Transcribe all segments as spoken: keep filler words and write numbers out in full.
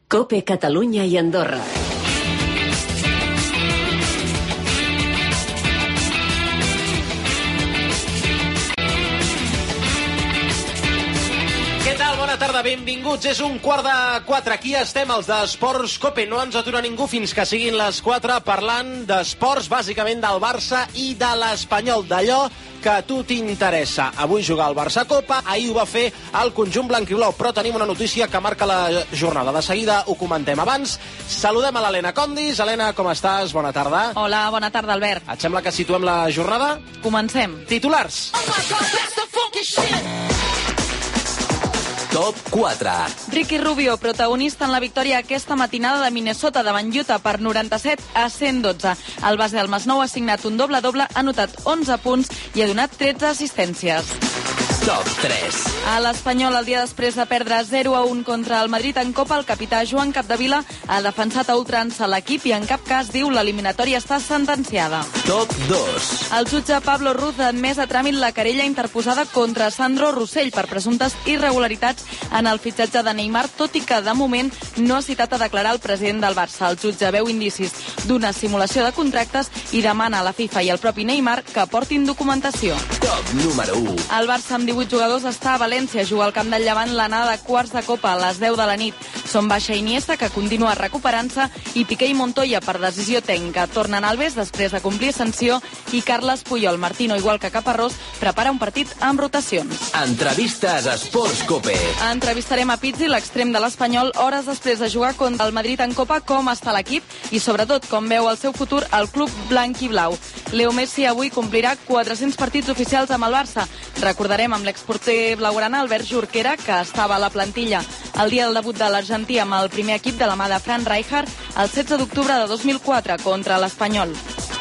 COPE Catalunya i Andorra. Què tal? Bona tarda, benvinguts. És un quart de quatre. Aquí estem, els d'Esports COPE. No ens atura ningú fins que siguin les quatre, parlant d'esports, bàsicament del Barça i de l'Espanyol, d'allò que a tu t'interessa. Avui juga el Barça Copa, ahir ho va fer el conjunt blanquiblau, però tenim una notícia que marca la jornada. De seguida ho comentem. Abans, saludem a l'Helena Condis. Helena, com estàs? Bona tarda. Hola, bona tarda, Albert. Et sembla que situem la jornada? Comencem. Titulars. Top quatre. Ricky Rubio, protagonista en la victòria aquesta matinada de Minnesota davant Utah per noranta-set a cent dotze. El base del Masnou ha signat un doble-doble, ha anotat onze punts i ha donat tretze assistències. Top tres. A l'Espanyol, el dia després de perdre zero a un contra el Madrid en Copa, el capità Joan Capdevila ha defensat a ultrança l'equip i en cap cas diu l'eliminatòria està sentenciada. Top dos. El jutge Pablo Ruz ha admès a tràmit la querella interposada contra Sandro Rossell per presumptes irregularitats en el fitxatge de Neymar, tot i que de moment no ha citat a declarar el president del Barça. El jutge veu indicis d'una simulació de contractes i demana a la FIFA i al propi Neymar que aportin documentació. Top número u. El Barça amb divuit jugadors està a València, juga al camp del Llevant l'anada de quarts de Copa a les deu de la nit. Són baixa Iniesta, que continua recuperant-se, i Piqué i Montoya, per decisió tècnica. Tornen Alves després de complir sanció i Carles Puyol. Martino, igual que Caparrós, prepara un partit amb rotacions. Entrevistes a Esports COPE. Entrevistarem a Pizzi, l'extrem de l'Espanyol, hores després de jugar contra el Madrid en Copa, com està l'equip i, sobretot, com veu el seu futur el club blanc i blau. Leo Messi avui complirà quatre-cents partits oficials amb el Barça. Recordarem amb l'exporter blaugrana Albert Jorquera, que estava a la plantilla el dia del debut de l'Argentí amb el primer equip de la mà de Fran Rijkaard el setze d'octubre de dos mil quatre contra l'Espanyol.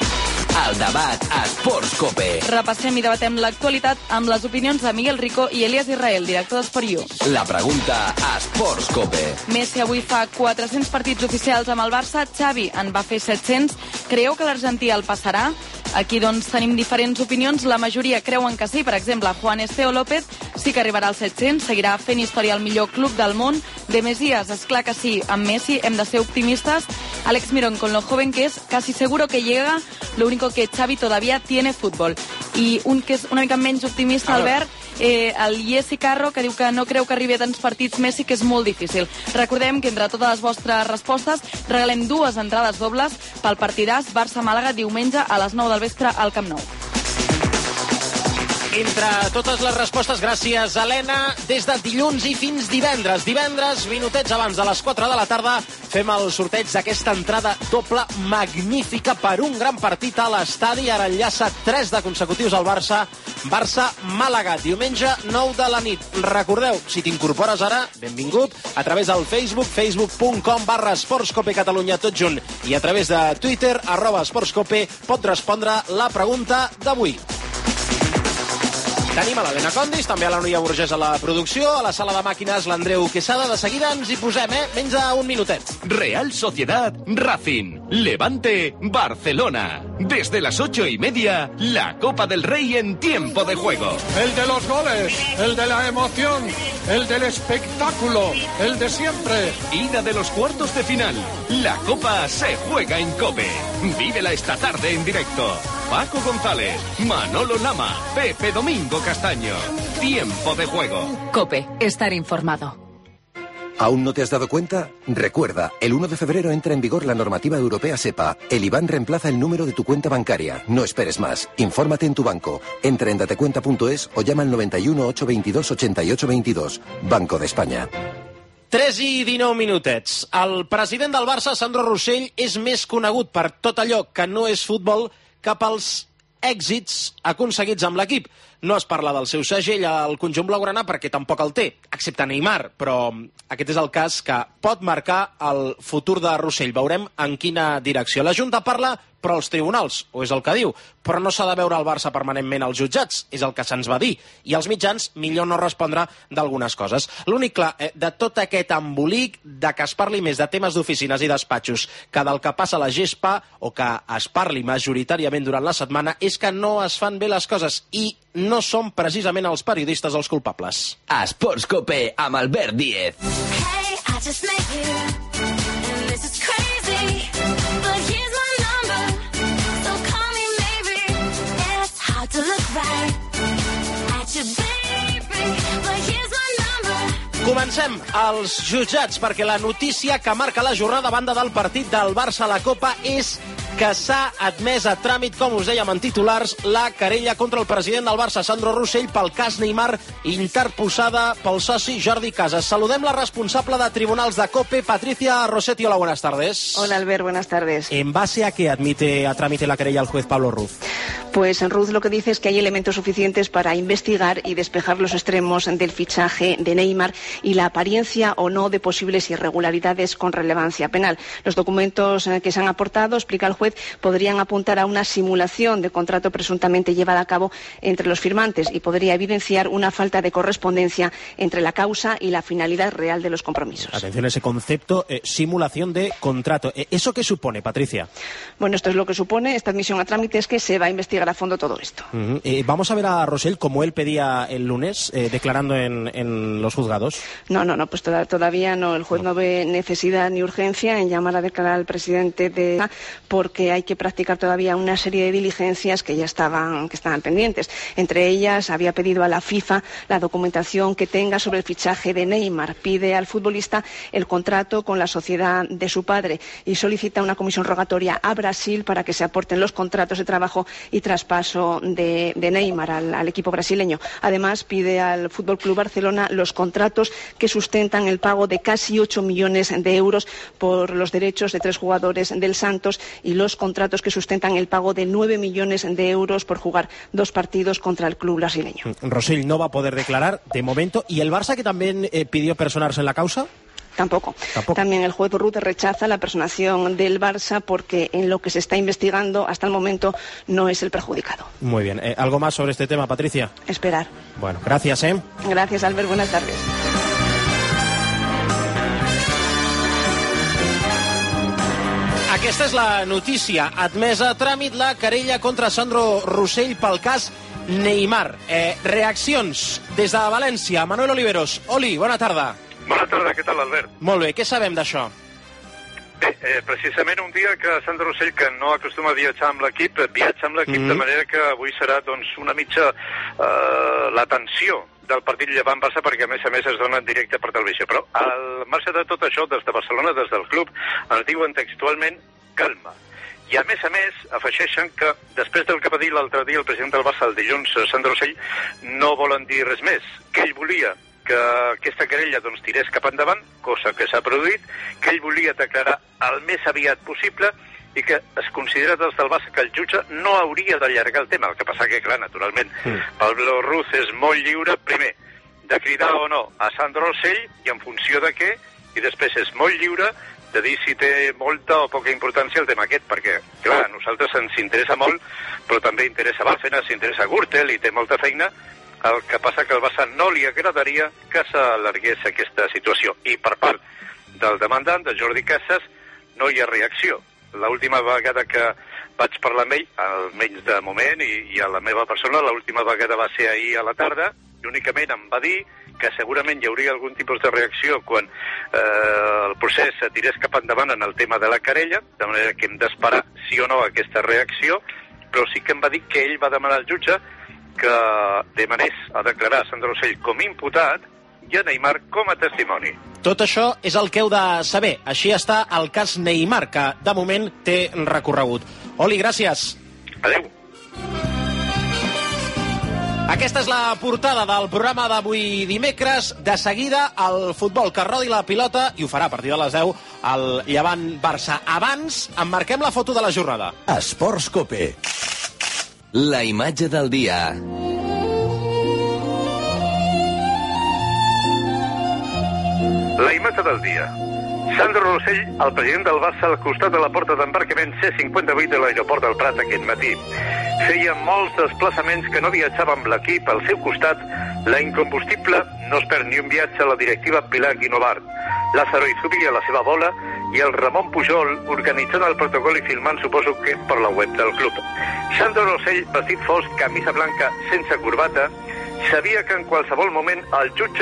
El debat a Esports COPE. Repassem i debatem l'actualitat amb les opinions de Miguel Rico i Elias Israel, director d'Esport U. La pregunta a Esports COPE. Messi avui fa quatre-cents partits oficials amb el Barça, Xavi en va fer set-cents. Creieu que l'Argentí el passarà? Aquí, doncs, tenim diferents opinions. La majoria creuen que sí. Per exemple, Juan Esteo López sí que arribarà als set-cents, seguirà fent història al millor club del món. De Mesías, és clar que sí, amb Messi hem de ser optimistes. Alex Mirón, con lo joven que es, casi seguro que llega, lo único que Xavi todavía tiene fútbol. I un que és una mica menys optimista, Albert, eh, el Jesse Carro, que diu que no creu que arribi a tants partits Messi, que és molt difícil. Recordem que entre totes les vostres respostes regalem dues entrades dobles pel partidàs Barça-Màlaga diumenge a les nou del vespre al Camp Nou. Entre totes les respostes, gràcies, Helena. Des de dilluns i fins divendres. Divendres, minutets abans de les quatre de la tarda, fem el sorteig d'aquesta entrada doble magnífica per un gran partit a l'estadi. Ara enllaça tres de consecutius al Barça. Barça-Màlaga, diumenge, nou de la nit. Recordeu, si t'incorpores ara, benvingut, a través del Facebook, facebook punt com barra esportscope Catalunya, tot junt. I a través de Twitter, arroba esportscope, pot respondre la pregunta d'avui. Tenim a l'Helena Condis, també a la Núria Burgés a la producció, a la sala de màquines l'Andreu Quesada. De seguida ens hi posem, eh? Menys un minutet. Real Sociedad Racing, Levante, Barcelona. Desde las ocho y media, la Copa del Rey en tiempo de juego. El de los goles, el de la emoción, el del espectáculo, el de siempre. Ida de los cuartos de final. La Copa se juega en COPE. Vívela esta tarde en directo. Paco González, Manolo Lama, Pepe Domingo Castaño. Tiempo de juego. COPE, estar informado. ¿Aún no te has dado cuenta? Recuerda, el uno de febrero entra en vigor la normativa europea SEPA. El I B A N reemplaza el número de tu cuenta bancaria. No esperes más. Infórmate en tu banco. Entra en datecuenta punto es o llama al noventa y uno, ochocientos veintidós, ochenta y ocho veintidós. Banco de España. tres i dinou minutets. El president del Barça, Sandro Rossell, és més conegut per tot allò que no és futbol que pels èxits aconseguits amb l'equip. No es parla del seu segell al conjunt blaugrana perquè tampoc el té, excepte Neymar, però aquest és el cas que pot marcar el futur de Rossell. Veurem en quina direcció. La Junta parla, però els tribunals, o és el que diu, però no s'ha de veure el Barça permanentment als jutjats, és el que se'ns va dir, i els mitjans millor no respondre d'algunes coses. L'únic clar eh, de tot aquest embolic, de que es parli més de temes d'oficines i despatxos que del que passa a la gespa, o que es parli majoritàriament durant la setmana, és que no es fan bé les coses, i no són precisament els periodistes els culpables. Esports COPE amb Albert Díez. Hey, just met you, and this is crazy, but here's my number, so call me maybe. It's hard to look right at you, baby, but here's my number. Comencem als jutjats, perquè la notícia que marca la jornada a banda del partit del Barça a la Copa és que s'ha admès a tràmit, com us dèiem en titulars, la querella contra el president del Barça, Sandro Rosell, pel cas Neymar, interposada pel soci Jordi Casas. Saludem la responsable de Tribunals de COPE, Patricia Rossetti. Hola, buenas tardes. Hola, Albert, buenas tardes. ¿En base a qué admite a trámite la querella el juez Pablo Ruz? Pues Ruz lo que dice es que hay elementos suficientes para investigar y despejar los extremos del fichaje de Neymar y la apariencia o no de posibles irregularidades con relevancia penal. Los documentos que se han aportado, explica el juez, podrían apuntar a una simulación de contrato presuntamente llevada a cabo entre los firmantes y podría evidenciar una falta de correspondencia entre la causa y la finalidad real de los compromisos. Atención a ese concepto, eh, simulación de contrato. Eh, ¿Eso qué supone, Patricia? Bueno, esto es lo que supone, esta admisión a trámite, es que se va a investigar a fondo todo esto. Uh-huh. eh, ¿Vamos a ver a Rosell como él pedía el lunes, eh, declarando en, en los juzgados? No, no, no, pues toda, todavía no. El juez no. no ve necesidad ni urgencia en llamar a declarar al presidente de... porque hay que practicar todavía una serie de diligencias que ya estaban, que estaban pendientes. Entre ellas, había pedido a la FIFA la documentación que tenga sobre el fichaje de Neymar. Pide al futbolista el contrato con la sociedad de su padre y solicita una comisión rogatoria a Brasil para que se aporten los contratos de trabajo y traspaso de, de Neymar al, al equipo brasileño. Además, pide al F C Barcelona los contratos que sustentan el pago de casi ocho millones de euros por los derechos de tres jugadores del Santos y los contratos que sustentan el pago de nueve millones de euros por jugar dos partidos contra el club brasileño. Rosell no va a poder declarar de momento. ¿Y el Barça, que también eh, pidió personarse en la causa? Tampoco. Tampoco. También el juez Ruth rechaza la personación del Barça porque en lo que se está investigando hasta el momento no es el perjudicado. Muy bien. Eh, ¿Algo más sobre este tema, Patricia? Esperar. Bueno, gracias, ¿eh? Gracias, Albert. Buenas tardes. Aquesta és la notícia. Admesa a tràmit la querella contra Sandro Rosell pel cas Neymar. Eh, reaccions des de València. Manuel Oliveros. Oli, bona tarda. Bona tarda, què tal, Albert? Molt bé, què sabem d'això? Bé, eh, precisament un dia que Sandro Rosell, que no acostuma a viatjar amb l'equip, viatja amb l'equip, mm-hmm. de manera que avui serà doncs, una mitja eh, la tensió del partit Llevant-Barça, perquè a més a més es dona en directe per televisió. Però al marge de tot això, des de Barcelona, des del club, ens diuen textualment calma. I a més a més afegeixen que després del que va dir l'altre dia el president del Barça el dilluns, Sandro Rosell, no volen dir res més, que ell volia que aquesta querella doncs, tirés cap endavant, cosa que s'ha produït, que ell volia declarar el més aviat possible i que es considera des del Barça que el jutge no hauria d'allargar el tema. El que passa que, clar, naturalment, mm. Pablo Ruz és molt lliure, primer, de cridar o no a Sandro Rosell i en funció de què, i després és molt lliure de dir si té molta o poca importància el tema aquest, perquè, clar, a nosaltres ens interessa molt, però també interessa Bárcenas, interessa Gürtel i té molta feina. El que passa que al Barça no li agradaria que s'allargués aquesta situació. I per part del demandant, de Jordi Casas, no hi ha reacció. L'última vegada que vaig parlar amb ell, almenys de moment, i, i a la meva persona, l'última vegada va ser ahir a la tarda, i únicament em va dir que segurament hi hauria algun tipus de reacció quan eh, el procés tirés cap endavant en el tema de la querella, de manera que hem d'esperar sí o no aquesta reacció, però sí que em va dir que ell va demanar al jutge que demanés a declarar Sandro Rosell com imputat i a Neymar com a testimoni. Tot això és el que heu de saber. Així està el cas Neymar, que de moment té recorregut. Oli, gràcies. Adéu. Aquesta és la portada del programa d'avui dimecres. De seguida, el futbol que rodi la pilota, i ho farà a partir de les deu, el Llevant-Barça. Abans, emmarquem la foto de la jornada. Esports Cope. La imatge del dia. La imatge del dia. Sandro Rosell, el president del Barça, al costat de la porta d'embarcament C cinquanta-vuit de l'aeroport del Prat aquest matí. Feia molts desplaçaments que no viatjava amb l'equip. Al seu costat, la incombustible no es perd ni un viatge a la directiva Pilar Guinovart. Lázaro Izubi a la seva bola i el Ramon Pujol organitzant el protocol i filmant, suposo que per la web del club. Sandro Rosell, vestit fosc, camisa blanca sense corbata, sabia que en qualsevol moment el jutge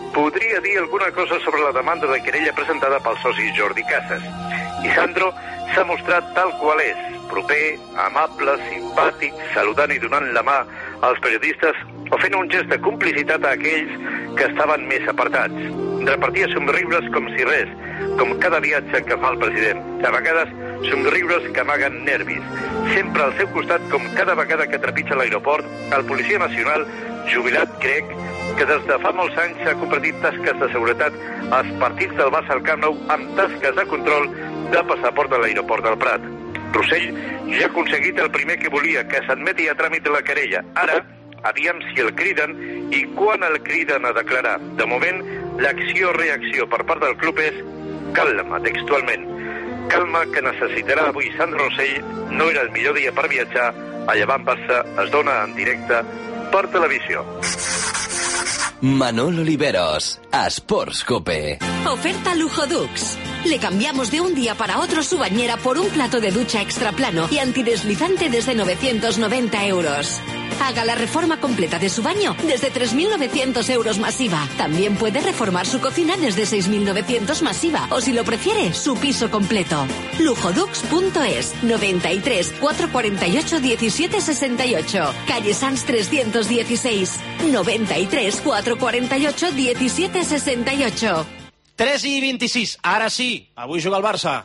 podria dir alguna cosa sobre la demanda de querella presentada pel soci Jordi Casas. I Sandro s'ha mostrat tal qual és, proper, amable, simpàtic, saludant i donant la mà als periodistes o fent un gest de complicitat a aquells que estaven més apartats. Repartia somriures com si res, com cada viatge que fa el president. A vegades, somriures que amaguen nervis. Sempre al seu costat, com cada vegada que trepitja l'aeroport, el policia nacional, jubilat, crec, que des de fa molts anys ha compartit tasques de seguretat als partits del Barça al Camp Nou amb tasques de control de passaport a l'aeroport del Prat. Rossell ja ha aconseguit el primer que volia, que s'admeti a tràmit de la querella. Ara, aviam si el criden i quan el criden a declarar. De moment, l'acció-reacció per part del club és calma, textualment. Calma que necessitarà avui Sandro Rossell. No era el millor dia per viatjar. A Llevant Barça es dona en directe per televisió. Manolo Oliveros, a Sports Cope. Oferta Lujo Dux. Le cambiamos de un día para otro su bañera por un plato de ducha extra plano y antideslizante desde novecientos noventa euros. Haga la reforma completa de su baño desde tres mil novecientos euros masiva. También puede reformar su cocina desde seis mil novecientos masiva. O si lo prefiere, su piso completo. Lujodux punto es, noventa y tres, cuatrocientos cuarenta y ocho, diecisiete sesenta y ocho. Calle Sanz trescientos dieciséis. noventa y tres, cuatrocientos cuarenta y ocho, diecisiete sesenta y ocho. tres i vint-i-sis. Ara sí, avui juga el Barça.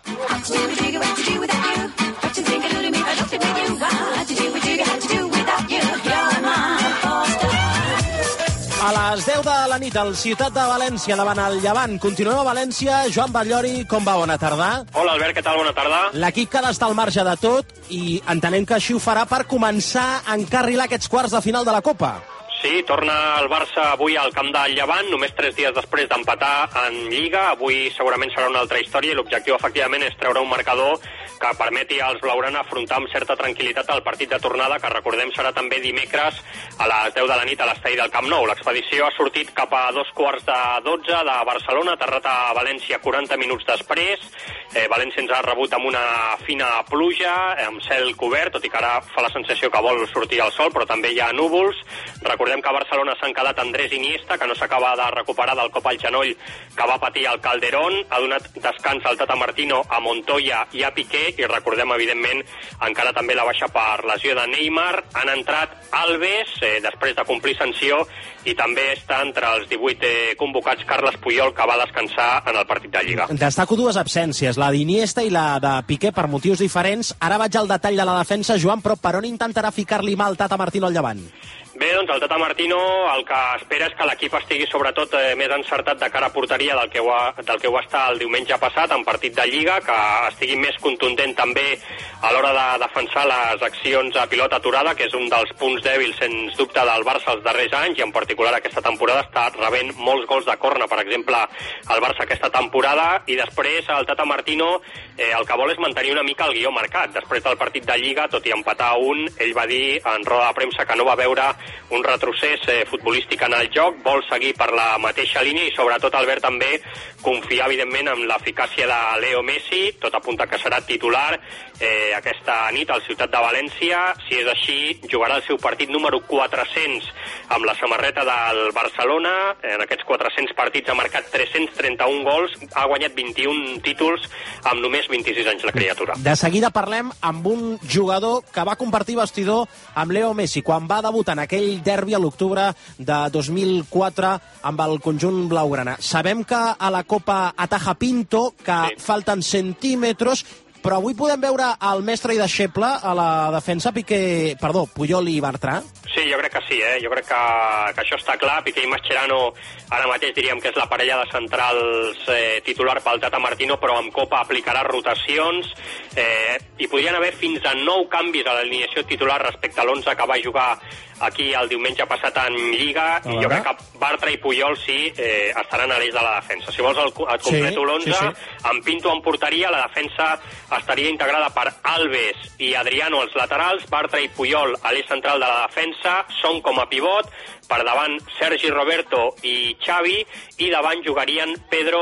A les deu de la nit, al Ciutat de València, davant el Llevant. Continuem a València. Joan Batllori, com va? Bona tarda. Hola, Albert, què tal? Bona tarda. L'equip que ha d'estar al marge de tot i entenem que així ho farà per començar a encarrilar aquests quarts de final de la Copa. Sí, torna el Barça avui al camp del Llevant, només tres dies després d'empatar en Lliga. Avui segurament serà una altra història i l'objectiu, efectivament, és treure un marcador que permeti als blaugrana afrontar amb certa tranquil·litat el partit de tornada, que recordem serà també dimecres a les deu de la nit a l'estadi del Camp Nou. L'expedició ha sortit cap a dos quarts de dotze de Barcelona, ha aterrat a València quaranta minuts després. Eh, València ens ha rebut amb una fina pluja, amb cel cobert, tot i que ara fa la sensació que vol sortir el sol, però també hi ha núvols. Recordem que a Barcelona s'han quedat Andrés Iniesta, que no s'acaba de recuperar del cop al genoll que va patir al Calderón. Ha donat descans al Tata Martino, a Montoya i a Piqué, i recordem, evidentment, encara també la baixa per lesió de Neymar. Han entrat Alves, eh, després de complir sanció, i també està entre els divuit eh, convocats Carles Puyol, que va descansar en el partit de Lliga. Destaco dues absències, la d'Iniesta i la de Piqué, per motius diferents. Ara vaig al detall de la defensa, Joan, però per on intentarà ficar-li mà al Tata Martino al Llevant? Bé, doncs el Tata Martino el que espera és que l'equip estigui sobretot eh, més encertat de cara a porteria del que, ho ha, del que ho està el diumenge passat en partit de Lliga, que estigui més contundent també a l'hora de defensar les accions a pilota aturada, que és un dels punts dèbils, sens dubte, del Barça els darrers anys, i en particular aquesta temporada està rebent molts gols de corna, per exemple, el Barça aquesta temporada. I després el Tata Martino eh, el que vol és mantenir una mica el guió marcat. Després del partit de Lliga, tot i empatar a un, ell va dir en roda de premsa que no va veure un retrocés eh, futbolístic en el joc, vol seguir per la mateixa línia i sobretot, Albert, també confiar evidentment en l'eficàcia de Leo Messi. Tot apunta que serà titular eh, aquesta nit al Ciutat de València. Si és així, jugarà el seu partit número quatre-cents amb la samarreta del Barcelona. En aquests quatre-cents partits ha marcat tres-cents trenta-un gols, ha guanyat vint-i-un títols amb només vint-i-sis anys la criatura. De seguida parlem amb un jugador que va compartir vestidor amb Leo Messi quan va debutar en aquell derbi a l'octubre de dos mil quatre amb el conjunt blaugrana. Sabem que a la Copa ataja Pinto, que sí. Falten centímetres, però avui podem veure el mestre i deixeble a la defensa, Piqué, perdó, Puyol i Bartra? Sí, jo crec que sí, eh? Jo crec que, que això està clar. Piqué i Mascherano ara mateix diríem que és la parella de centrals eh, titular pel Tata Martino, però amb Copa aplicarà rotacions eh, i podrien haver fins a nou canvis a l'alineació titular respecte a l'onze que va jugar aquí el diumenge passat en Lliga, i jo crec que Bartra i Puyol sí eh, estaran a l'eix de la defensa. Si vols el, et completo sí, l'onze, sí, sí. Amb Pinto en porteria, la defensa estaria integrada per Alves i Adriano als laterals, Bartra i Puyol a l'eix central de la defensa, Son com a pivot, per davant Sergi Roberto i Xavi, i davant jugarien Pedro,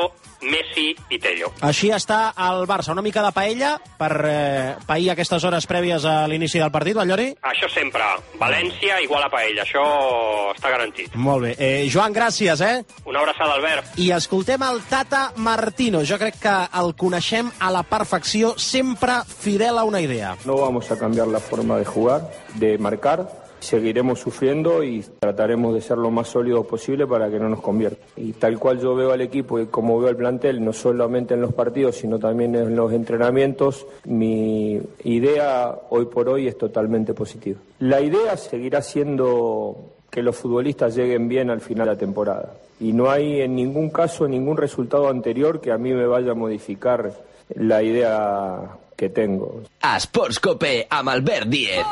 Messi i Tello. Així està el Barça, una mica de paella per eh, pair aquestes hores prèvies a l'inici del partit, Batllori? Això sempre. València igual a paella, això està garantit. Molt bé. Eh, Joan, gràcies, eh? Una abraçada, Albert. I escoltem el Tata Martino. Jo crec que el coneixem a la perfecció, sempre fidel a una idea. No vamos a cambiar la forma de jugar, de marcar. Seguiremos sufriendo y trataremos de ser lo más sólidos posible para que no nos convierta. Y tal cual yo veo al equipo y como veo al plantel, no solamente en los partidos, sino también en los entrenamientos, mi idea hoy por hoy es totalmente positiva. La idea seguirá siendo que los futbolistas lleguen bien al final de la temporada. Y no hay en ningún caso ningún resultado anterior que a mí me vaya a modificar la idea que tengo. A Sports Cope amb Albert Díez.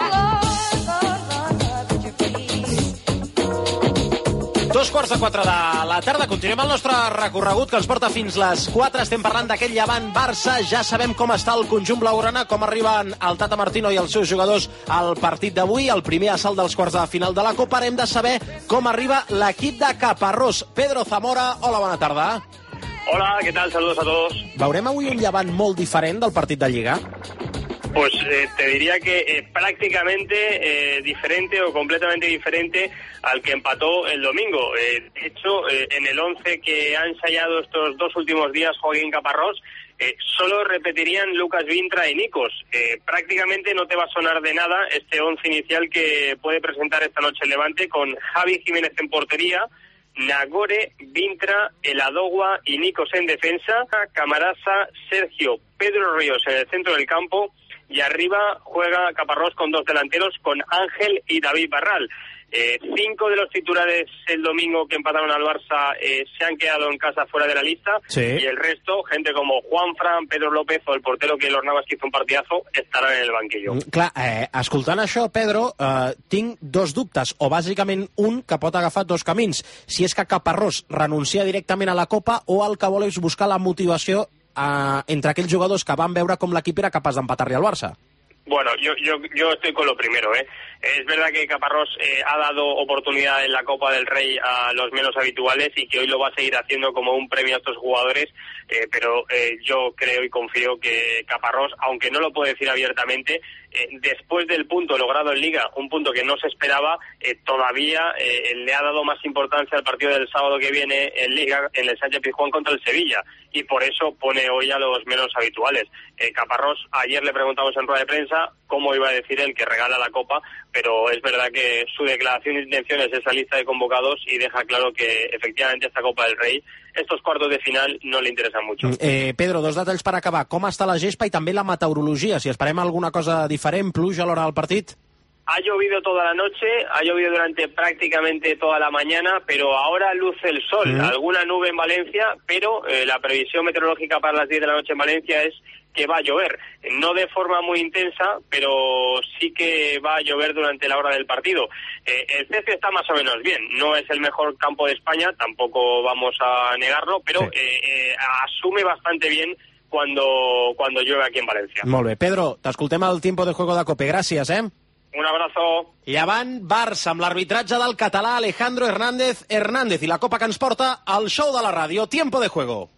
Dos quarts de quatre de la tarda. Continuem el nostre recorregut que ens porta fins les quatre. Estem parlant d'aquest Llevant-Barça. Ja sabem com està el conjunt blaugrana, com arriben el Tata Martino i els seus jugadors al partit d'avui, el primer assalt dels quarts de final de la Copa. Hem de saber com arriba l'equip de Caparrós. Pedro Zamora, hola, bona tarda. Hola, ¿qué tal? Saludos a todos. Veurem avui un Llevant molt diferent del partit de Lliga? Pues eh, te diría que eh, prácticamente eh, diferente o completamente diferente al que empató el domingo. Eh, de hecho, eh, en el once que ha ensayado estos dos últimos días Joaquín Caparrós, eh, solo repetirían Lucas Vintra y Nikos. Eh, prácticamente no te va a sonar de nada este once inicial que puede presentar esta noche el Levante, con Javi Jiménez en portería, Nagore, Vintra, Eladogua y Nikos en defensa, Camarasa, Sergio, Pedro Ríos en el centro del campo, y arriba juega Caparrós con dos delanteros, con Ángel y David Barral. Eh, cinco de los titulares el domingo que empataron al Barça eh, se han quedado en casa fuera de la lista, sí. Y el resto, gente como Juanfran, Pedro López o el portero Keylor Navas, que hizo un partidazo, estarán en el banquillo. Mm, clar, eh, escoltant això, Pedro, eh, tinc dos dubtes, o bàsicament un que pot agafar dos camins. Si és que Caparrós renuncia directament a la Copa o el que vol és buscar la motivació eh, entre aquells jugadors que van veure com l'equip era capaç d'empatar-li al Barça. Bueno, yo, yo, yo estoy con lo primero, ¿eh? Es verdad que Caparrós eh, ha dado oportunidad en la Copa del Rey a los menos habituales y que hoy lo va a seguir haciendo como un premio a estos jugadores, eh, pero eh, yo creo y confío que Caparrós, aunque no lo puede decir abiertamente, eh, después del punto logrado en Liga, un punto que no se esperaba, eh, todavía eh, le ha dado más importancia al partido del sábado que viene en Liga, en el Sánchez Pizjuán contra el Sevilla, y por eso pone hoy a los menos habituales. Eh, Caparrós, ayer le preguntamos en rueda de prensa cómo iba a decir él que regala la Copa, pero es verdad que su declaración de intenciones es esa lista de convocados y deja claro que efectivamente esta Copa del Rey, estos cuartos de final, no le interesan mucho. Eh, Pedro, dos detalls per acabar. Com està la gespa i també la meteorologia? Si esperem alguna cosa diferent, pluja a l'hora del partit? Ha llovido toda la noche, ha llovido durante prácticamente toda la mañana, pero ahora luce el sol. Mm. Alguna nube en Valencia, pero eh, la previsión meteorológica para las diez de la noche en Valencia es que va a llover. No de forma muy intensa, pero sí que va a llover durante la hora del partido. Eh, el césped está más o menos bien. No es el mejor campo de España, tampoco vamos a negarlo, pero sí. eh, eh, asume bastante bien cuando, cuando llueve aquí en Valencia. Molt bé. Pedro, t'escoltem al tiempo de juego de Cope. Gràcies, eh? Un abrazo. I avant, Barça, amb l'arbitratge del català Alejandro Hernández Hernández i la Copa que ens porta al show de la ràdio, Tiempo de Juego.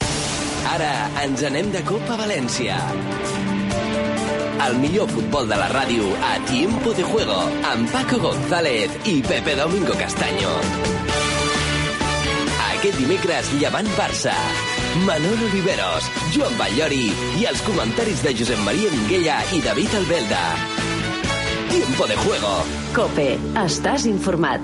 Ara ens anem de Copa València. El millor futbol de la ràdio a Tiempo de Juego, amb Paco González i Pepe Domingo Castaño. Aquest dimecres, Llevant-Barça. Manolo Oliveros, Joan Batllori i els comentaris de Josep Maria Minguella i David Albelda. Tiempo de Juego. Cope, estàs informat.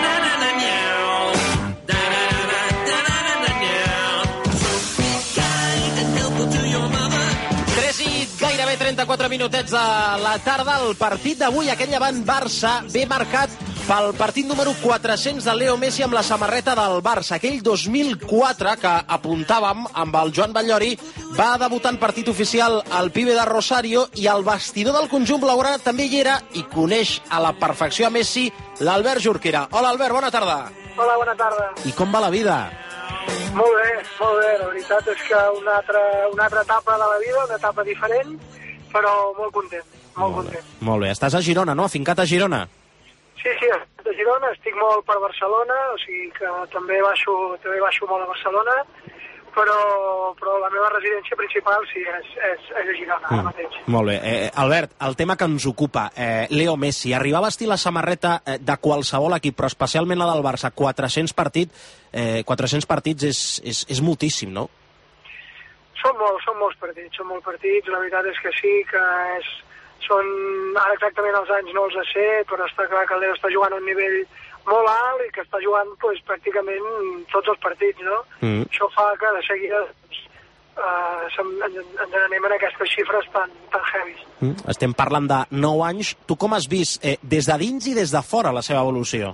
tres i gairebé trenta-quatre minutets de la tarda. El partit d'avui, aquell Llevant-Barça, ve marcat pel partit número quatre-cents de Leo Messi amb la samarreta del Barça. Aquell dos mil quatre que apuntàvem amb el Joan Batllori, va debutar en partit oficial al pibe de Rosario i el vestidor del conjunt blaugrana també hi era i coneix a la perfecció a Messi l'Albert Jorquera. Hola, Albert, bona tarda. Hola, bona tarda. I com va la vida? Molt bé, molt bé. La veritat és que una altra, una altra etapa de la vida, una etapa diferent, però molt content, molt, molt content. Bé. Molt bé. Estàs a Girona, no? Afincat a Girona? Sí, sí, a Girona, estic molt per Barcelona, o sigui que també baixo, també baixo molt a Barcelona, però, però la meva residència principal sí, és, és, és a Girona, ara mateix. Mm, molt bé. Eh, Albert, el tema que ens ocupa, eh, Leo Messi, arribar a vestir la samarreta eh, de qualsevol equip, però especialment la del Barça, quatre-cents partits, eh, quatre-cents partits és, és, és moltíssim, no? Són molts, són molts partits, són molts partits, la veritat és que sí, que és, són, ara exactament els anys no els sé, però està clar que el Leo està jugant a un nivell molt alt i que està jugant pues, pràcticament tots els partits, no? Mm. Això fa que de seguida doncs, uh, ens, ens anem en aquestes xifres tan, tan heavies. Mm. Estem parlant de nou anys. Tu com has vist eh, des de dins i des de fora la seva evolució?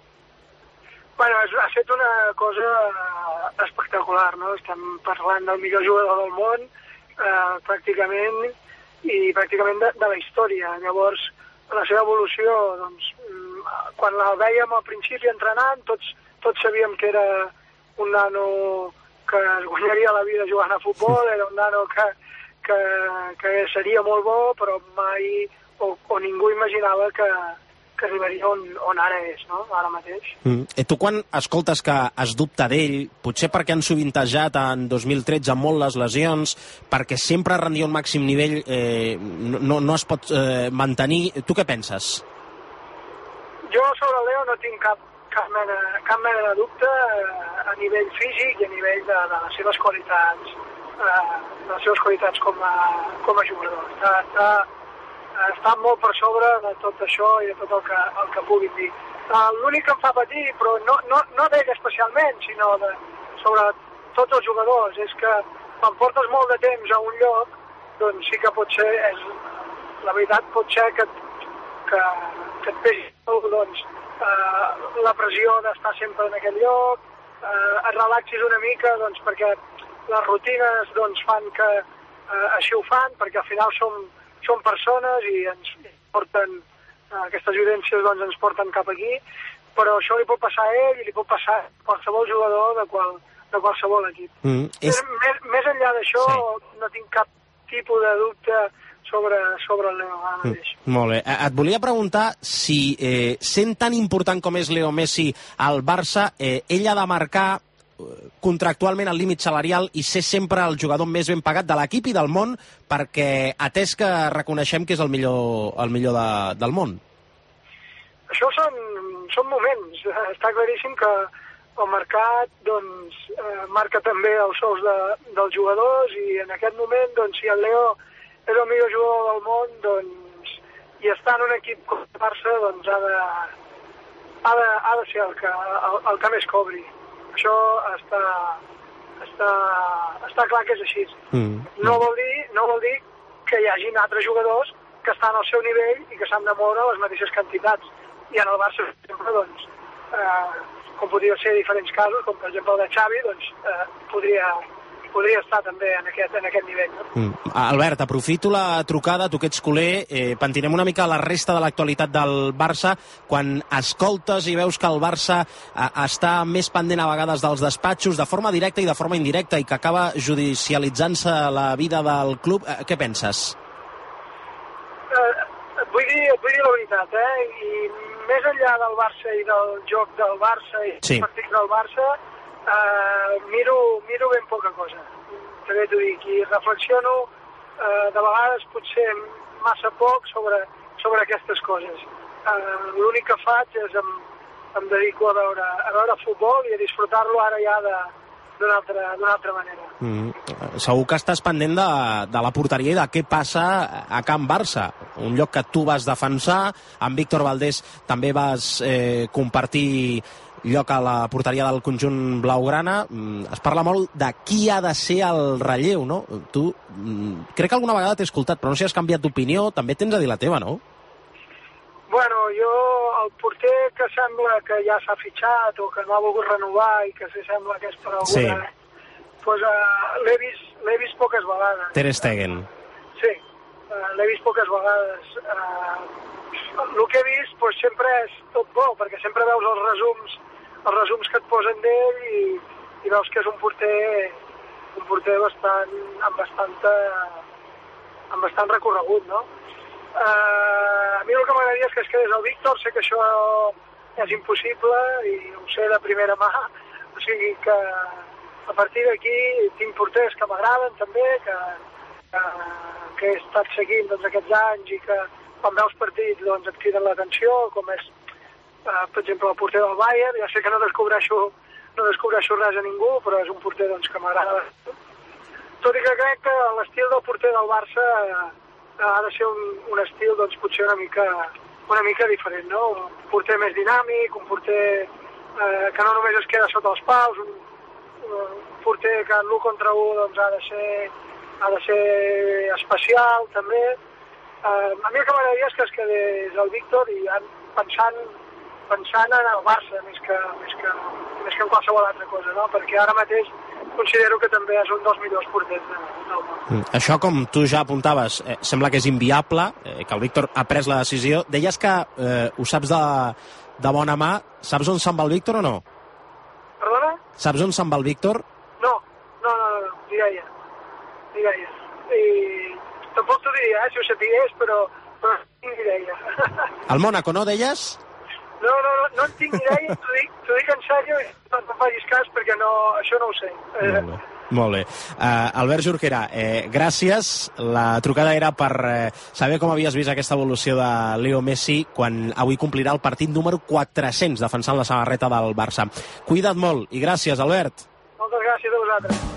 Bueno, és, ha estat una cosa espectacular, no? Estem parlant del millor jugador del món, eh, pràcticament, i pràcticament de, de la història. Llavors, la seva evolució, doncs, quan la vèiem al principi entrenant, tots, tots sabíem que era un nano que es guanyaria la vida jugant a futbol, era un nano que, que, que seria molt bo, però mai, o, o ningú imaginava que, que arribaria on, on ara és, no? Ara mateix. Mm. I tu quan escoltes que es dubta d'ell, potser perquè han sovintejat en dos mil tretze molt les lesions, perquè sempre rendia un màxim nivell, eh, no, no es pot eh, mantenir, tu què penses? Jo sobre el Leo no tinc cap, cap, mena, cap mena de dubte eh, a nivell físic i a nivell de, de les seves qualitats, eh, de les seves qualitats com a, com a jugador. Està, està, està molt per sobre de tot això i de tot el que, el que pugui dir. Uh, L'únic que em fa patir, però no, no, no d'ell especialment, sinó de, sobre tots els jugadors, és que quan portes molt de temps a un lloc, doncs sí que pot ser, és, la veritat pot ser que, que, que et pesi doncs, eh, la pressió d'estar sempre en aquell lloc, eh, et relaxis una mica doncs, perquè les rutines doncs, fan que eh, així ho fan, perquè al final som, som persones i ens porten, eh, aquestes vivències doncs, ens porten cap aquí, però això li pot passar a ell i li pot passar a qualsevol jugador de, qual, de qualsevol equip. Mm, és... més, més enllà d'això, sí. No tinc cap tipus de dubte sobre, sobre el Leo ara mateix. Mm, molt bé. Et volia preguntar si, eh, sent tan important com és Leo Messi al Barça, eh, ell ha de marcar contractualment el límit salarial i ser sempre el jugador més ben pagat de l'equip i del món, perquè atès que reconeixem que és el millor, el millor de, del món. Això són, són moments. Està claríssim que el mercat doncs, eh, marca també els sous de, dels jugadors i en aquest moment, doncs, si el Leo és el millor jugador del món, doncs, i està en un equip com el Barça, doncs ha de, ha de, ha de ser el que, el, el que més cobri. Això està, està, està clar que és així. Mm. No vol dir, no vol dir que hi hagin altres jugadors que estan al seu nivell i que s'han de moure les mateixes quantitats. I en el Barça, sempre, doncs, eh, com podria ser diferents casos, com per exemple el de Xavi, doncs, eh, podria... podria estar també en aquest, en aquest nivell. No? Mm. Albert, aprofito la trucada, tu que ets culer, eh, pentinem una mica la resta de l'actualitat del Barça, quan escoltes i veus que el Barça eh, està més pendent a vegades dels despatxos, de forma directa i de forma indirecta, i que acaba judicialitzant-se la vida del club, eh, què penses? Eh, et, vull dir, et vull dir la veritat, eh? I més enllà del Barça i del joc del Barça i sí. dels partits del Barça, Uh, miro, miro ben poca cosa, també t'ho dic, i reflexiono uh, de vegades potser massa poc sobre, sobre aquestes coses. Uh, L'únic que faig és em, em dedico a veure, a veure futbol i a disfrutar-lo ara ja d'una altra, d'una altra manera. Mm. Segur que estàs pendent de, de la porteria i de què passa a Can Barça, un lloc que tu vas defensar, amb Víctor Valdés també vas eh, compartir lloc a la porteria del conjunt blaugrana. Es parla molt de qui ha de ser el relleu, no? Tu, crec que alguna vegada t'he escoltat, però no sé si has canviat d'opinió, també tens a dir la teva, no? Bueno, jo, el porter que sembla que ja s'ha fitxat o que no ha volgut renovar i que se sembla que és per alguna... Sí. Pues, uh, l'he vist, l'he vist poques vegades. Ter Stegen. Sí, uh, l'he vist poques vegades. Uh, el que he vist pues, sempre és tot bo, perquè sempre veus els resums els resums que et posen d'ell i, i veus que és un porter un porter bastant amb bastanta amb bastant recorregut, no? Uh, a mi el que m'agradaria és que es quedés el Víctor, sé que això és impossible i ho sé de primera mà, o sigui que, a partir d'aquí tinc porters que m'agraden també, que, que, que he estat seguint doncs, aquests anys i que quan veus partits doncs, et criden l'atenció, com és, eh, per exemple, el porter del Bayern. Ja sé que no descobreixo, no descobreixo res a ningú, però és un porter doncs, que m'agrada. Tot i que crec que l'estil del porter del Barça eh, ha de ser un, un estil doncs, potser una mica, una mica diferent, no? Un porter més dinàmic, un porter eh, que no només es queda sota els paus, un, un porter que en l'u contra u doncs, ha de ser ha de ser especial també. Eh, a mi el que m'agradaria és que es quedés el Víctor i pensant, pensant en el Barça més que, més, que, més que en qualsevol altra cosa, no? Perquè ara mateix considero que també és un dels millors porters de, del món. Mm. Això, com tu ja apuntaves, eh, sembla que és inviable, eh, que el Víctor ha pres la decisió. Deies que eh, ho saps de, de bona mà. Saps on se'n va el Víctor o no? Perdona? Saps on se'n va el Víctor? No, no, no, no, no. Ni gaire. Ni gaire. I tampoc t'ho diria, eh, si ho sapigués, però, però no tinc ni gaire. Al Mònaco, no, deies? No, no, no, no en tinc ni gaire, t'ho dic, t'ho dic en sèrio i no em facis cas perquè no, això no ho sé. Molt bé. Molt bé. Uh, Albert Jorquera, eh, gràcies. La trucada era per eh, saber com havies vist aquesta evolució de Leo Messi quan avui complirà el partit número quatre-cents defensant la samarreta del Barça. Cuida't molt i gràcies, Albert. Moltes gràcies a vosaltres.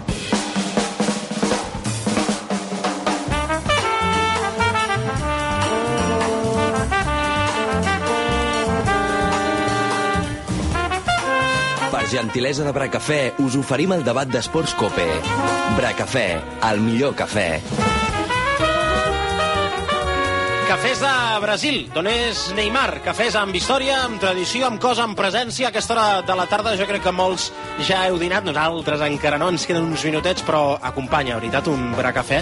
Per gentilesa de Bracafè, us oferim el debat d'esports Cope. Bracafè, el millor cafè. Cafès de Brasil, d'on és Neymar. Cafès amb història, amb tradició, amb cosa, amb presència. A aquesta hora de la tarda jo crec que molts ja heu dinat, nosaltres encara no, ens queden uns minutets, però acompanya, veritat, un Bracafè.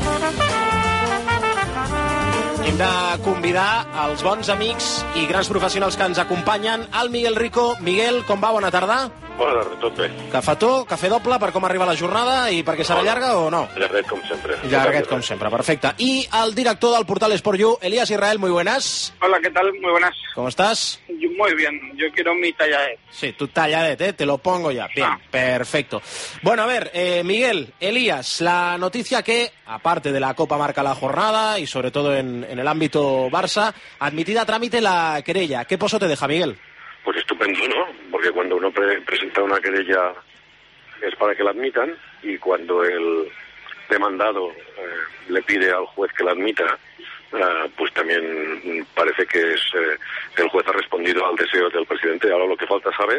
Hem de convidar els bons amics i grans professionals que ens acompanyen. El Miguel Rico. Miguel, com va? Bona tarda. Bona tarda, tot bé. Cafetó, cafè doble per com arriba la jornada i perquè serà llarga o no? Llarguet, com sempre. Llarguet, com sempre, perfecte. I el director del portal Sport U, Elías Israel, muy buenas. Hola, ¿qué tal? Muy buenas. ¿Cómo estás? Yo, muy bien, yo quiero mi talladet. Sí, tu talladet, ¿eh? Te lo pongo ya. Bien, ah. Perfecto. Bueno, a ver, eh, Miguel, Elías, la noticia que, aparte de la Copa marca la jornada y sobre todo en, en el ámbito Barça, admitida a trámite la querella. ¿Qué pozo te deja, Miguel? Pues estupendo, ¿no? Porque cuando uno pre presenta una querella es para que la admitan y cuando el demandado eh, le pide al juez que la admita, eh, pues también parece que es eh, el juez ha respondido al deseo del presidente. Ahora lo que falta saber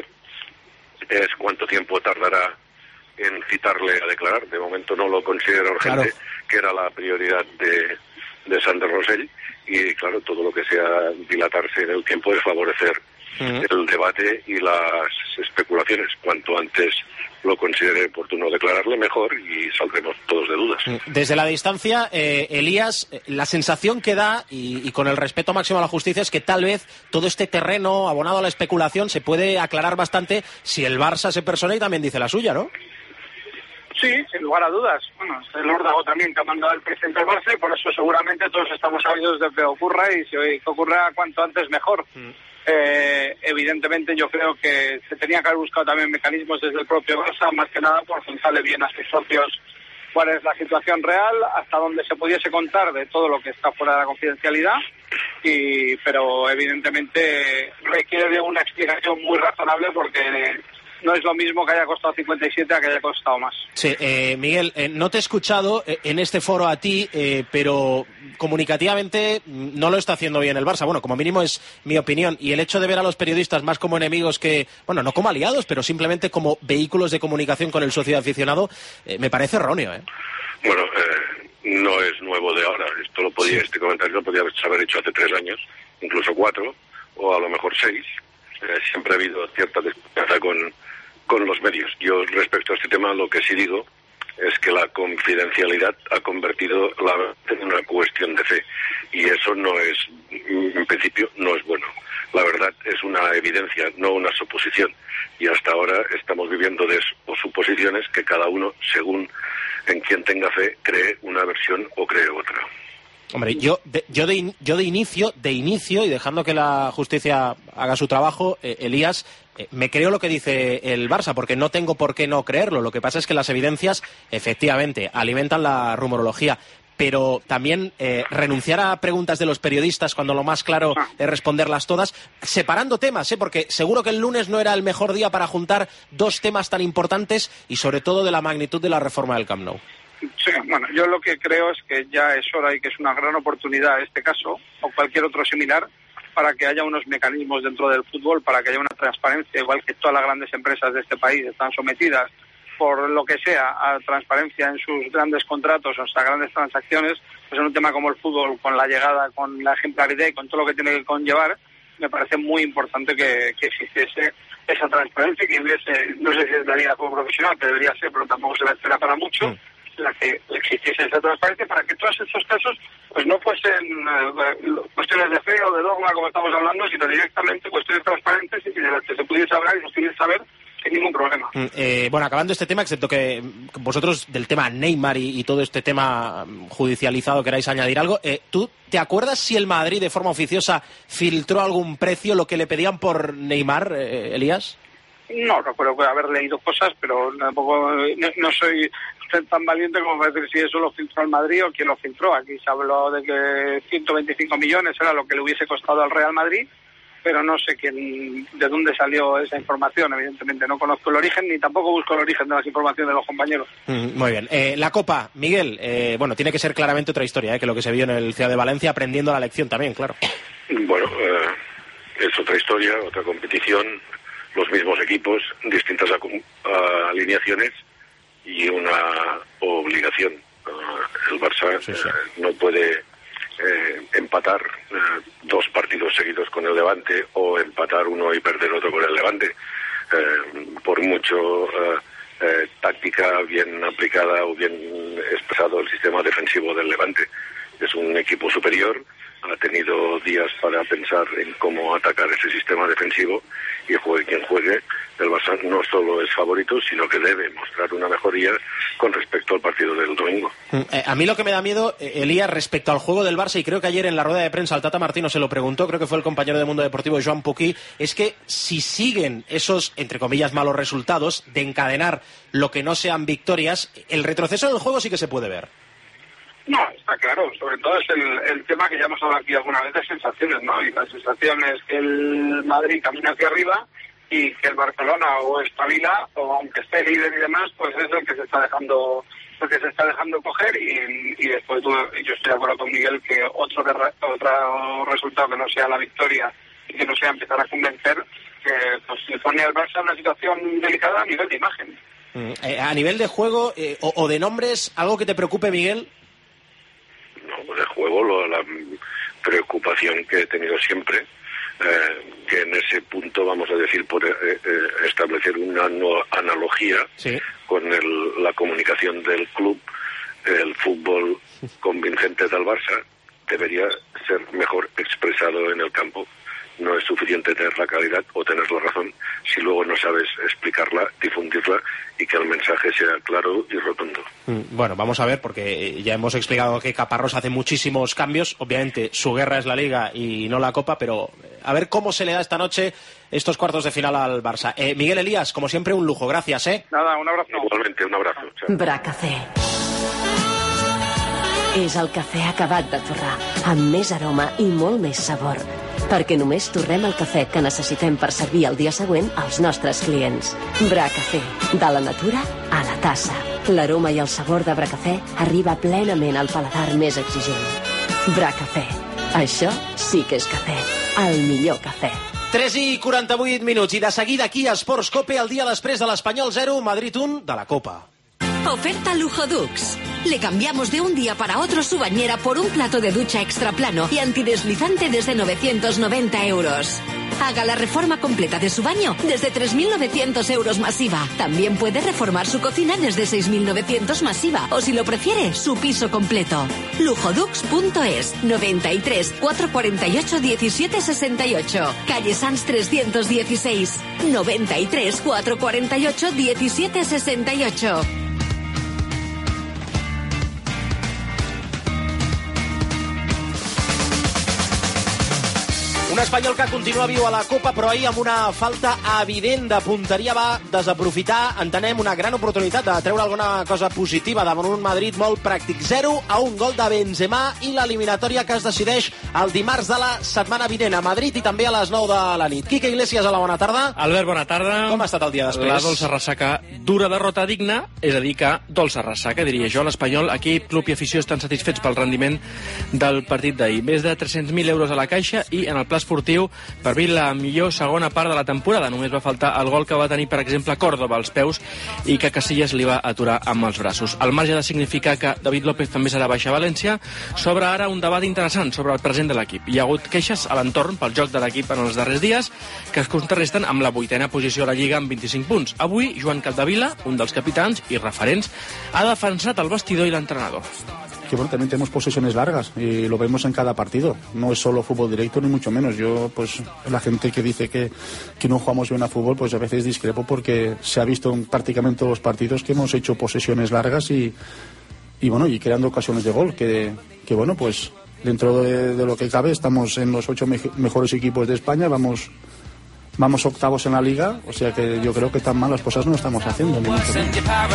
es cuánto tiempo tardará en citarle a declarar. De momento no lo considera urgente, claro, que era la prioridad de, de Sandro Rosell, y claro, todo lo que sea dilatarse en el tiempo es favorecer Uh-huh. el debate y las especulaciones. Cuanto antes lo considere oportuno declararle, mejor, y saldremos todos de dudas. Desde la distancia, eh, Elías, la sensación que da, y, y con el respeto máximo a la justicia, es que tal vez todo este terreno abonado a la especulación se puede aclarar bastante si el Barça se persona y también dice la suya, ¿no? Sí, sin lugar a dudas. Bueno, es el órdago también que ha mandado el presidente del Barça y por eso seguramente todos estamos sabidos de que ocurra, y si hoy que ocurra cuanto antes mejor. Mm. Eh, evidentemente yo creo que se tenía que haber buscado también mecanismos desde el propio Barça, más que nada por contarle bien a sus socios cuál es la situación real, hasta donde se pudiese contar de todo lo que está fuera de la confidencialidad, y pero evidentemente requiere de una explicación muy razonable porque no es lo mismo que haya costado cincuenta y siete a que haya costado más. Sí, eh, Miguel, eh, no te he escuchado eh, en este foro a ti, eh, pero comunicativamente no lo está haciendo bien el Barça. Bueno, como mínimo es mi opinión. Y el hecho de ver a los periodistas más como enemigos que, bueno, no como aliados, pero simplemente como vehículos de comunicación con el socio aficionado, eh, me parece erróneo, ¿eh? Bueno, eh, no es nuevo de ahora. Esto lo podía, sí. Este comentario lo podía haber hecho hace tres años, incluso cuatro, o a lo mejor seis. Eh, siempre ha habido cierta desconfianza con, con los medios. Yo, respecto a este tema, lo que sí digo es que la confidencialidad ha convertido la en una cuestión de fe, y eso no es, en principio, no es bueno. La verdad es una evidencia, no una suposición, y hasta ahora estamos viviendo de suposiciones que cada uno, según en quien tenga fe, cree una versión o cree otra. Hombre, yo de, yo, de in, yo de inicio, de inicio, y dejando que la justicia haga su trabajo, eh, Elías, eh, me creo lo que dice el Barça, porque no tengo por qué no creerlo. Lo que pasa es que las evidencias, efectivamente, alimentan la rumorología. Pero también eh, renunciar a preguntas de los periodistas cuando lo más claro es responderlas todas, separando temas, ¿eh? Porque seguro que el lunes no era el mejor día para juntar dos temas tan importantes y sobre todo de la magnitud de la reforma del Camp Nou. Sí, bueno, yo lo que creo es que ya es hora y que es una gran oportunidad este caso, o cualquier otro similar, para que haya unos mecanismos dentro del fútbol, para que haya una transparencia, igual que todas las grandes empresas de este país están sometidas por lo que sea a transparencia en sus grandes contratos, o sea, grandes transacciones, pues en un tema como el fútbol, con la llegada, con la ejemplaridad y con todo lo que tiene que conllevar, me parece muy importante que, que existiese esa transparencia y que hubiese, no sé si es la liga como profesional, que debería ser, pero tampoco se la espera para mucho, mm. la que existiese esa transparencia para que todos estos casos pues no fuesen eh, cuestiones de fe o de dogma como estamos hablando, sino directamente cuestiones transparentes y que de las que se pudiese hablar y se pudiese saber sin ningún problema. Eh, bueno, acabando este tema, excepto que vosotros del tema Neymar y, y todo este tema judicializado queráis añadir algo, eh, ¿tú te acuerdas si el Madrid de forma oficiosa filtró algún precio, lo que le pedían por Neymar, eh, Elías? No, recuerdo haber leído cosas, pero tampoco no, no soy tan valiente como para decir si eso lo filtró el Madrid o quién lo filtró. Aquí se habló de que ciento veinticinco millones era lo que le hubiese costado al Real Madrid, pero no sé quién, de dónde salió esa información. Evidentemente no conozco el origen ni tampoco busco el origen de las informaciones de los compañeros. Mm, muy bien. Eh, la Copa, Miguel, eh, bueno, tiene que ser claramente otra historia, eh, que lo que se vio en el Ciudad de Valencia, aprendiendo la lección también, claro. Bueno, eh, es otra historia, otra competición, los mismos equipos, distintas uh, alineaciones y una obligación. Uh, el Barça sí, sí. Uh, no puede eh, empatar uh, dos partidos seguidos con el Levante o empatar uno y perder otro con el Levante. Uh, por mucho uh, eh, táctica bien aplicada o bien expresado el sistema defensivo del Levante. Es un equipo superior, ha tenido días para pensar en cómo atacar ese sistema defensivo y juegue quien juegue, el Barça no solo es favorito, sino que debe mostrar una mejoría con respecto al partido del domingo. Eh, a mí lo que me da miedo, eh, Elías, respecto al juego del Barça, y creo que ayer en la rueda de prensa al Tata Martino se lo preguntó, creo que fue el compañero de Mundo Deportivo Joan Puquí, es que si siguen esos, entre comillas, malos resultados de encadenar lo que no sean victorias, el retroceso del juego sí que se puede ver. No, está claro, sobre todo es el, el tema que ya hemos hablado aquí alguna vez de sensaciones, ¿no? Y la sensación es que el Madrid camina hacia arriba y que el Barcelona o espabila, o aunque esté líder y demás, pues es el que se está dejando el que se está dejando coger y, y después tú, yo estoy de acuerdo con Miguel que otro, de, otro resultado que no sea la victoria y que no sea empezar a convencer, que pues se pone al Barça en una situación delicada a nivel de imagen. Mm, eh, a nivel de juego eh, o, o de nombres, ¿algo que te preocupe, Miguel? No, de juego, lo, la preocupación que he tenido siempre, eh, que en ese punto, vamos a decir, por eh, eh, establecer una no, analogía sí. con el, la comunicación del club, el fútbol convincente del Barça debería ser mejor expresado en el campo. No es suficiente tener la calidad o tener la razón si luego no sabes explicarla, difundirla y que el mensaje sea claro y rotundo. Bueno, vamos a ver, porque ya hemos explicado que Caparrós hace muchísimos cambios. Obviamente su guerra es la Liga y no la Copa, pero a ver cómo se le da esta noche estos cuartos de final al Barça. Eh, Miguel Elías, como siempre, un lujo. Gracias, ¿eh? Nada, un abrazo. Igualmente, un abrazo. Chao. Bracafé. És el cafè acabat de torrar, amb més aroma i molt més sabor. Perquè només torrem el cafè que necessitem per servir el dia següent als nostres clients. Bracafé, de la natura a la tassa. L'aroma i el sabor de Bracafé arriba plenament al paladar més exigent. Bracafé, això sí que és cafè, el millor cafè. tres i quaranta-vuit minuts i de seguida aquí a Esports Cope el dia després de l'Espanyol zero, Madrid un de la Copa. Oferta Lujo Dux. Le cambiamos de un día para otro su bañera por un plato de ducha extra plano y antideslizante desde novecientos noventa euros. Haga la reforma completa de su baño desde tres mil novecientos euros masiva. También puede reformar su cocina desde seis mil novecientos masiva o, si lo prefiere, su piso completo. lujodux punto es, noventa y tres, cuatrocientos cuarenta y ocho, diecisiete sesenta y ocho. Calle Sanz trescientos dieciséis, noventa y tres, cuatrocientos cuarenta y ocho, diecisiete sesenta y ocho. Un Espanyol que continua viu a la Copa, però ahir amb una falta evident de punteria va desaprofitar, entenem, una gran oportunitat de treure alguna cosa positiva davant un Madrid molt pràctic. zero a un gol de Benzema i l'eliminatòria que es decideix el dimarts de la setmana vinent a Madrid i també a les nou de la nit. Quique Iglesias, hola, bona tarda. Albert, bona tarda. Com ha estat el dia després? La dolça ressaca dura derrota digna, és a dir que dolça ressaca, diria jo. L'Espanyol, equip, club i afició estan satisfets pel rendiment del partit d'ahir. Més de tres-cents mil euros a la caixa i en el pla esportiu per vir la millor segona part de la temporada. Només va faltar el gol que va tenir, per exemple, Córdoba als peus i que Casillas li va aturar amb els braços. Al marge de significar que David López també serà baixa a València, s'obre ara un debat interessant sobre el present de l'equip. Hi ha hagut queixes a l'entorn pel joc de l'equip en els darrers dies que es contrarresten amb la vuitena posició a la Lliga amb vint-i-cinc punts. Avui, Joan Capdevila, un dels capitans i referents, ha defensat el vestidor i l'entrenador. Que bueno, también tenemos posesiones largas y lo vemos en cada partido. No es solo fútbol directo ni mucho menos. Yo, pues, la gente que dice que, que no jugamos bien a fútbol, pues a veces discrepo porque se ha visto en prácticamente todos los partidos que hemos hecho posesiones largas y, y bueno, y creando ocasiones de gol. Que, que bueno, pues dentro de, de lo que cabe estamos en los ocho me mejores equipos de España. Vamos Vamos octavos en la Liga, o sea que yo creo que tan malas cosas no estamos haciendo. Ni mucho menos.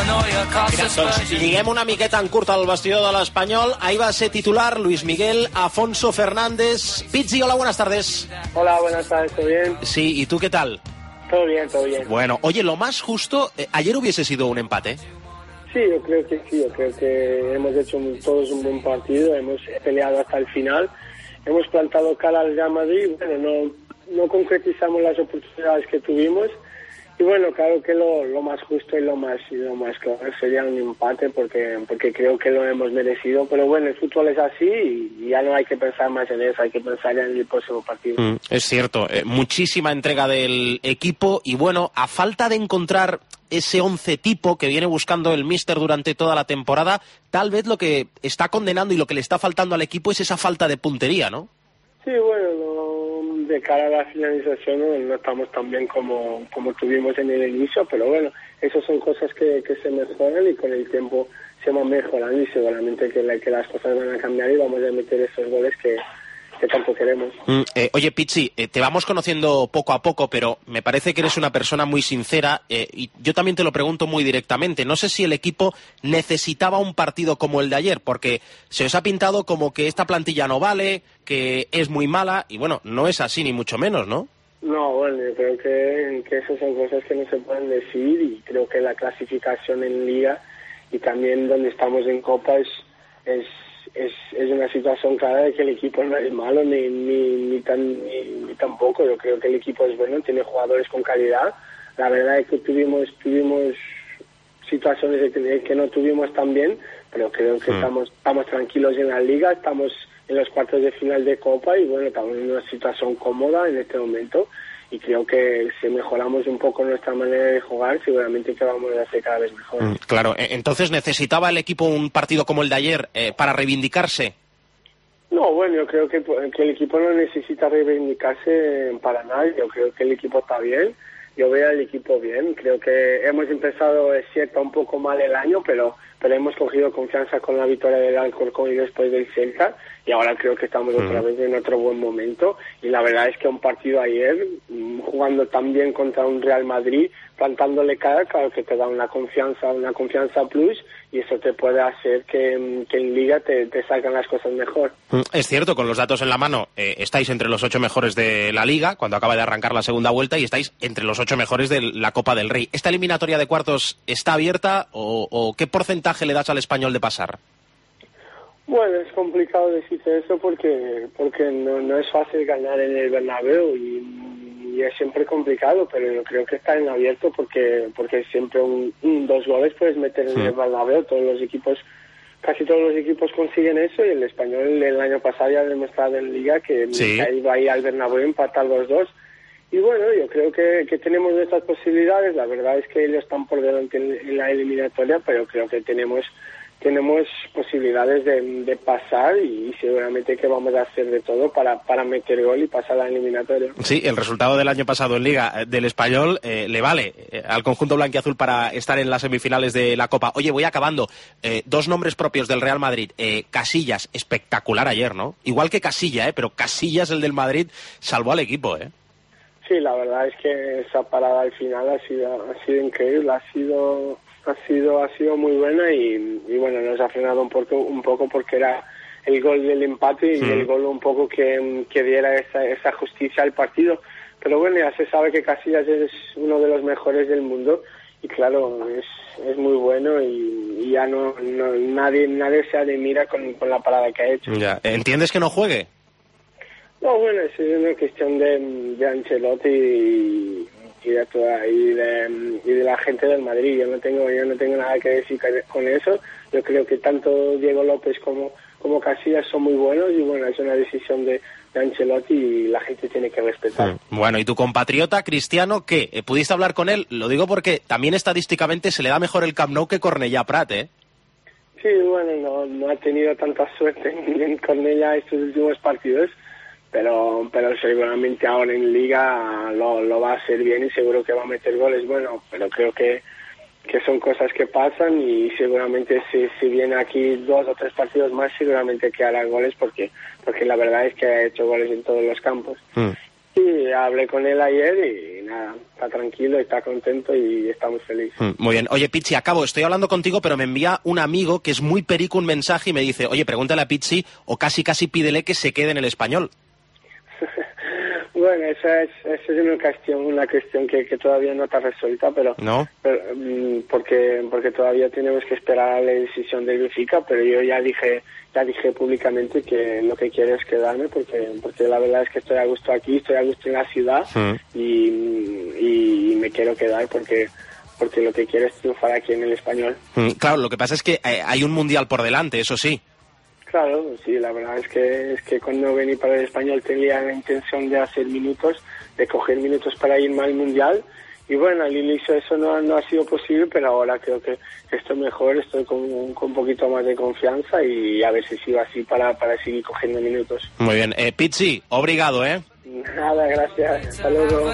Mira, doncs lliguem una miqueta en curt al vestidor de l'Espanyol. Ahí va a ser titular Luis Miguel Afonso Fernández. Pizzi, hola, buenas tardes. Hola, buenas tardes, ¿todo bien? Sí, ¿y tú qué tal? Todo bien, todo bien. Bueno, oye, lo más justo, eh, ayer hubiese sido un empate. Sí, yo creo que sí, yo creo que hemos hecho un, todos un buen partido, hemos peleado hasta el final, hemos plantado cara al Real Madrid, bueno, no... no concretizamos las oportunidades que tuvimos y bueno, claro que lo, lo más justo y lo más y lo más claro sería un empate porque porque creo que lo hemos merecido, pero bueno, el fútbol es así y ya no hay que pensar más en eso, hay que pensar en el próximo partido. Mm, es cierto, eh, muchísima entrega del equipo y bueno, a falta de encontrar ese once tipo que viene buscando el míster durante toda la temporada, tal vez lo que está condenando y lo que le está faltando al equipo es esa falta de puntería, ¿no? Sí, bueno, no, de cara a la finalización no, no estamos tan bien como, como tuvimos en el inicio, pero bueno, esas son cosas que, que se mejoran y con el tiempo se van mejorando y seguramente que, la, que las cosas van a cambiar y vamos a meter esos goles que, que tanto queremos. Mm, eh, oye, Pizzi, eh, te vamos conociendo poco a poco, pero me parece que eres una persona muy sincera eh, y yo también te lo pregunto muy directamente. No sé si el equipo necesitaba un partido como el de ayer, porque se os ha pintado como que esta plantilla no vale, que es muy mala, y bueno, no es así ni mucho menos, ¿no? No, bueno, yo creo que, que esas son cosas que no se pueden decir y creo que la clasificación en Liga y también donde estamos en Copa es... es Es, es una situación clara de que el equipo no es malo ni ni ni, tan, ni ni tampoco. Yo creo que el equipo es bueno, tiene jugadores con calidad. La verdad es que tuvimos tuvimos situaciones de que, que no tuvimos tan bien, pero creo que mm. estamos estamos tranquilos en la Liga, estamos en los cuartos de final de Copa y bueno, estamos en una situación cómoda en este momento y creo que si mejoramos un poco nuestra manera de jugar, seguramente que vamos a hacer cada vez mejor. Mm, claro, entonces ¿necesitaba el equipo un partido como el de ayer eh, para reivindicarse? No, bueno, yo creo que, que el equipo no necesita reivindicarse para nada, yo creo que el equipo está bien, yo veo al equipo bien, creo que hemos empezado, es cierto, un poco mal el año, pero pero hemos cogido confianza con la victoria del Alcorcón y después del Celta y ahora creo que estamos otra vez en otro buen momento y la verdad es que un partido ayer jugando tan bien contra un Real Madrid, plantándole cara, claro que te da una confianza, una confianza plus y eso te puede hacer que, que en Liga te, te salgan las cosas mejor. Es cierto, con los datos en la mano eh, estáis entre los ocho mejores de la Liga cuando acaba de arrancar la segunda vuelta y estáis entre los ocho mejores de la Copa del Rey. ¿Esta eliminatoria de cuartos está abierta o, o qué porcentaje le das al Español de pasar? Bueno, es complicado decirte eso porque porque no, no es fácil ganar en el Bernabéu y, y es siempre complicado, pero yo creo que está en abierto porque porque siempre un, un dos goles puedes meter en sí. el Bernabéu, todos los equipos, casi todos los equipos consiguen eso y el Español el año pasado ya ha demostrado en Liga que sí. iba a ir al Bernabéu a empatar los dos. Y bueno, yo creo que, que tenemos nuestras posibilidades, la verdad es que ellos están por delante en, en la eliminatoria, pero creo que tenemos tenemos posibilidades de, de pasar y seguramente que vamos a hacer de todo para, para meter gol y pasar a la eliminatoria. Sí, el resultado del año pasado en Liga del Español eh, le vale eh, al conjunto blanquiazul para estar en las semifinales de la Copa. Oye, voy acabando. Eh, dos nombres propios del Real Madrid. Eh, Casillas, espectacular ayer, ¿no? Igual que Casilla, ¿eh? Pero Casillas, el del Madrid, salvó al equipo, ¿eh? Sí, la verdad es que esa parada al final ha sido, ha sido increíble, ha sido... ha sido ha sido muy buena y, y bueno, nos ha frenado un poco un poco porque era el gol del empate y sí. el gol un poco que, que diera esa, esa justicia al partido, pero bueno, ya se sabe que Casillas es uno de los mejores del mundo y claro, es, es muy bueno y, y ya no, no nadie nadie se admira con, con la parada que ha hecho. Ya. ¿Entiendes que no juegue? No, bueno, es una cuestión de, de Ancelotti y y de toda y de, y de la gente del Madrid. Yo no tengo yo no tengo nada que decir con eso. Yo creo que tanto Diego López como como Casillas son muy buenos y bueno, es una decisión de, de Ancelotti y la gente tiene que respetar. Mm. Bueno, ¿y tu compatriota Cristiano qué? Eh, ¿Pudiste hablar con él? Lo digo porque también estadísticamente se le da mejor el Camp Nou que Cornellà Prat, ¿eh? Sí, bueno, no, no ha tenido tanta suerte en, en Cornellà estos últimos partidos, pero pero seguramente ahora en Liga lo, lo va a hacer bien y seguro que va a meter goles. Bueno, pero creo que, que son cosas que pasan y seguramente si, si viene aquí dos o tres partidos más seguramente que hará goles porque porque la verdad es que ha hecho goles en todos los campos. Mm. Y hablé con él ayer y nada, está tranquilo, está contento y está muy feliz. Mm, muy bien. Oye, Pizzi, acabo, estoy hablando contigo, pero me envía un amigo que es muy perico un mensaje y me dice, oye, pregúntale a Pizzi o casi casi pídele que se quede en el Español. Bueno, esa es, esa es una cuestión, una cuestión que, que todavía no está resuelta, pero, ¿no? pero porque porque todavía tenemos que esperar a la decisión del Benfica, pero yo ya dije ya dije públicamente que lo que quiero es quedarme porque porque la verdad es que estoy a gusto aquí, estoy a gusto en la ciudad mm. y, y me quiero quedar porque porque lo que quiero es triunfar aquí en el Español. Mm, claro, lo que pasa es que hay un mundial por delante, eso sí. Claro, sí, la verdad es que es que cuando vení para el Español tenía la intención de hacer minutos, de coger minutos para irme al Mundial y bueno, al inicio eso no, no ha sido posible, pero ahora creo que estoy mejor, estoy con, con un poquito más de confianza y a ver si sigo así para, para seguir cogiendo minutos. Muy bien, eh, Pizzi, obrigado, ¿eh? Nada, gràcies. Hasta luego.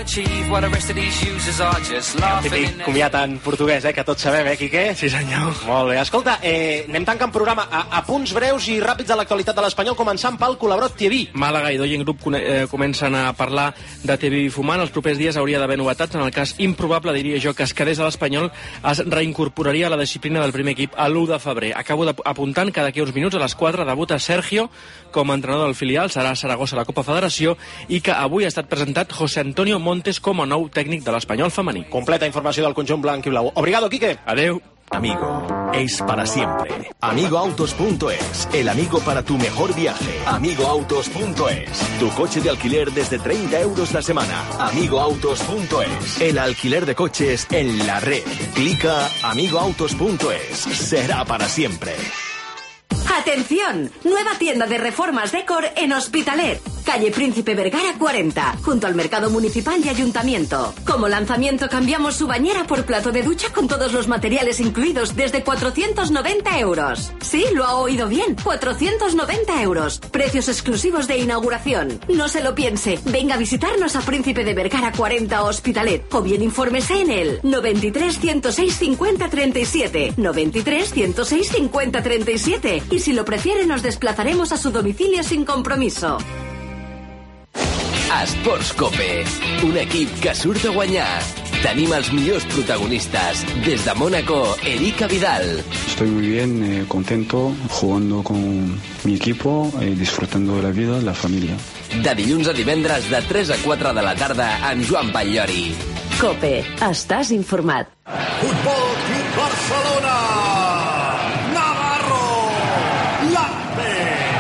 Típic comiat en portuguès, eh, que tots sabem, eh, Quique? Sí, senyor. Molt bé. Escolta, eh, anem tancant programa a, a punts breus i ràpids de l'actualitat de l'Espanyol, començant pel Colabrot T V. Màlaga i Doyen Group eh, comencen a parlar de T V fumant. Els propers dies hauria d'haver novetats. En el cas improbable, diria jo, que es quedés a l'Espanyol, es reincorporaria a la disciplina del primer equip a l'u de febrer. Acabo apuntant que d'aquí uns minuts a les quatre debuta Sergio com a entrenador del filial, serà a Saragossa a la Copa Federació, i que avui ha estat presentat José Antonio Montes com a nou tècnic de l'Espanyol femení. Completa informació del conjunt blanc i blau. Obrigado, Quique. Adeu. Amigo es para siempre. amigo autos punto es, el amigo para tu mejor viaje. amigo autos punto es, tu coche de alquiler desde treinta euros la semana. amigo autos punto es, el alquiler de coches en la red. Clica amigo autos punto es, será para siempre. ¡Atención! Nueva tienda de reformas Decor en Hospitalet. Calle Príncipe Vergara cuarenta, junto al Mercado Municipal y Ayuntamiento. Como lanzamiento cambiamos su bañera por plato de ducha con todos los materiales incluidos desde cuatrocientos noventa euros. Sí, lo ha oído bien, cuatrocientos noventa euros. Precios exclusivos de inauguración. No se lo piense, venga a visitarnos a Príncipe de Vergara cuarenta Hospitalet o bien infórmese en el noventa y tres, ciento seis, cincuenta, treinta y siete, noventa y tres, ciento seis, cincuenta, treinta y siete y si lo prefiere nos desplazaremos a su domicilio sin compromiso. Esports Cope, un equip que surt a guanyar. Tenim els millors protagonistes. Des de Mónaco, Erika Vidal. Estoy muy bien, eh, contento, jugando con mi equipo, eh, disfrutando de la vida, de la familia. De dilluns a divendres, de tres a quatre de la tarda, amb Joan Batllori. Cope, estàs informat. Futbol Club Barcelona! Navarro! Lampe!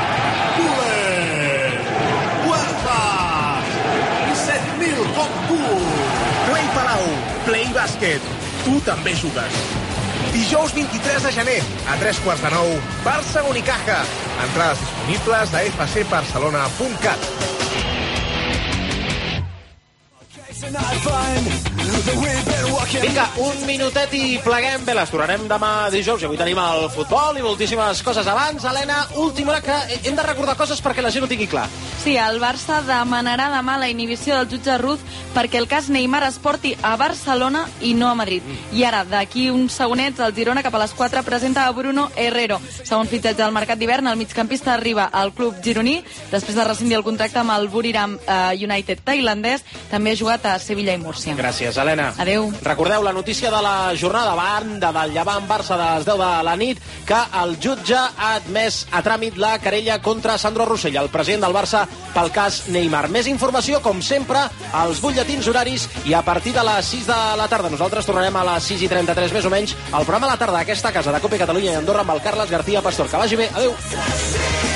Güler! Huertas! disset mil com tu! Play Palau, Play Bàsquet. Tu també jugues. Dijous vint-i-tres de gener, a tres quarts de nou, Barça Unicaja. Entrades disponibles a f c barcelona punt cat. Vinga, un minutet i pleguem. Bé, les tornarem demà dijous i avui tenim el futbol i moltíssimes coses abans. Helena, última hora, que hem de recordar coses perquè la gent ho tingui clar. Sí, el Barça demanarà demà la inhibició del jutge Ruz perquè el cas Neymar es porti a Barcelona i no a Madrid. Mm. I ara, d'aquí uns segonets, el Girona cap a les quatre presenta a Bruno Herrero. Segon fitxatge del mercat d'hivern, el migcampista arriba al club gironí després de rescindir el contracte amb el Buriram uh, United tailandès. També ha jugat a Sevilla i Múrcia. Gràcies, Helena. Adéu. Recordeu la notícia de la jornada, banda del Llevant Barça de les deu de la nit, que el jutge ha admès a tràmit la querella contra Sandro Rossell, el president del Barça, pel cas Neymar. Més informació, com sempre, als butlletins horaris i a partir de les sis de la tarda. Nosaltres tornarem a les sis i trenta-tres, més o menys, al programa a la tarda d'aquesta casa de Copa Catalunya i Andorra amb el Carles García Pastor. Que vagi bé. Adéu.